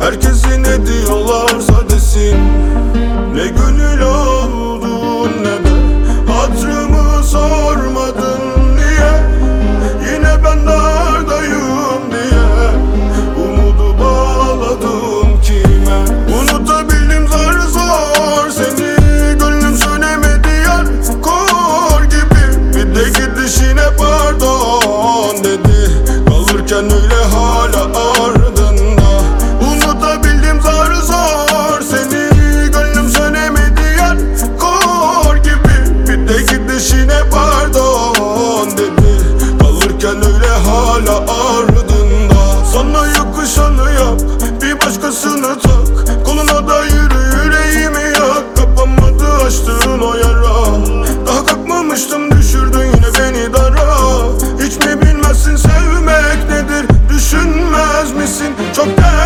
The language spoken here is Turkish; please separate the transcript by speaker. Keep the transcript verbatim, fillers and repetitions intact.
Speaker 1: Herkesi ne diyorlarsa desin, ne gönül oldun ne de hatırımı sormadın. Niye yine ben dardayım diye umudu bağladım kime? Unutabildim zar zor seni, gönlüm sönemedi yar kor gibi. Bir de gidişine pardon dedi, kalırken öyle hala ardında. Unutabildim zar zor seni, gönlüm sönemedi yar kor gibi. Bir de gidişine pardon dedi, kalırken öyle hala ardında. Sana yakışanı yap, bir başkasını tak, koluna da yürü, yüreğimi yak. Kapanmadı açtığın o yara, daha kalkmamıştım düşürdün yine beni dara. Hiç mi bilmezsin sevmek nedir, düşünmez misin? Çok değerli